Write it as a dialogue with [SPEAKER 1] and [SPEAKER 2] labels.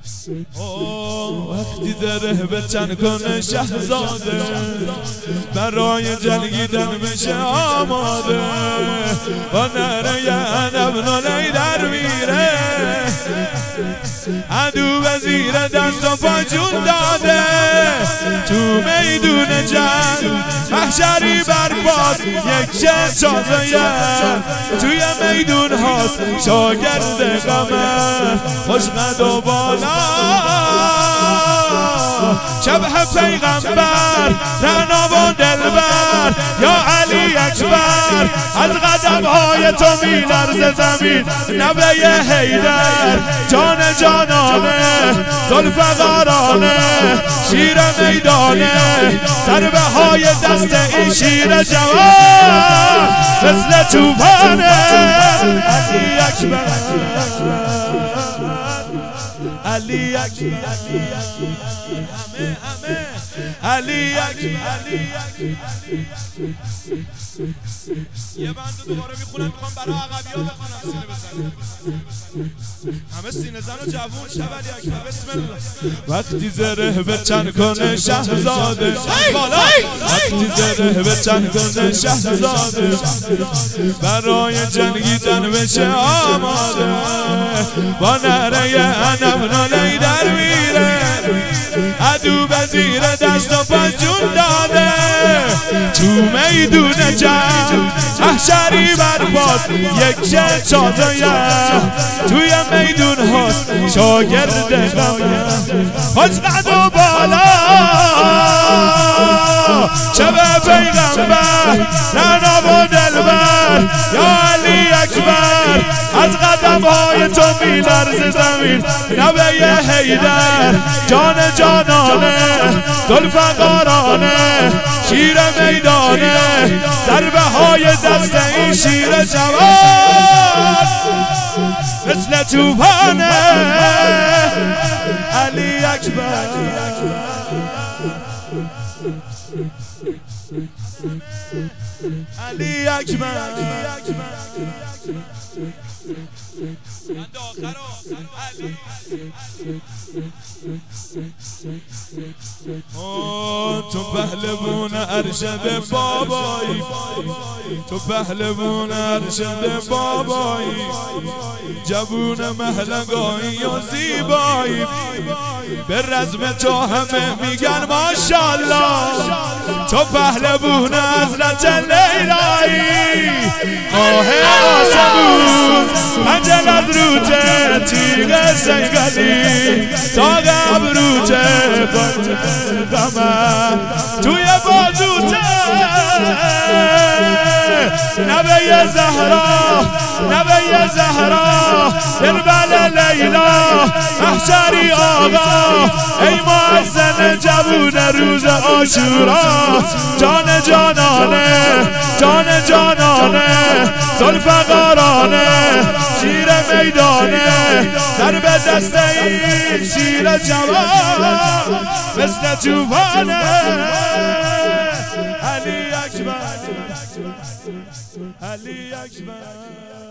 [SPEAKER 1] وقتی زره به چن کنه شهزاده برای جنگیدن بشه آماده با نره نبنالی در میره عدو به زیر دست و پا جون داده تو میدون جنگ محشری برباد یک چه تازه توی میدون هاست شاگرد قمر خوشقد و بالا شبه پیغمبر رعنا و دلبر یا علی اکبر از قدمهای تو میلرزه زمین نبه حیدر جان جانانه ذوالفقارانه شیر میدانه ضربه های دست این شیر جوان مثل توفانه علی اکبر علی اکبر علی اکبر یه بند دوباره میخونم میخوام برای عقبی ها بخونم سینه بزنم همه سینه زن و جوون شب علی اکبر بسم الله وقتی زره به چن کنه شهزاده وقتی زره به چن کنه شهزاده برای جنگیدن بشه آماده با نره نبنالی در میره عدو به زیر دست و پا جون داده تو میدون جنگ محشری برباد یک چه تازه توی میدون هاست شاگرد قمر خوشقد و بالا شبه پیغمبر رعنا و دلبر یا علی اکبر از قدمهای تو میلرزه زمین نبه حیدر جان جانانه ذوالفقارانه شیر میدانه ضربه های دست این شیر جوان مثل توفانه علی اکبر علی اکبر تو پهلوان ارشد بابایی تو پهلوان ارشد بابایی جوون مهلگایی و زیبایی به رزم تو همه میگن ماشالله تو پهلوان حضرت لیلایی آه آسمون پنجل از روته تیغ سیگلی تا قبروته قمر توی بازوته نبه زهرا نبه زهرا دلبل لیلا محشری آقا ای مؤذن جوون روز عاشورا جان جانانه جان جانانه ذوالفقارانه شیر میدانه ضرب دست این شیر جوان مثل توفانه علی اکبر علی اکبر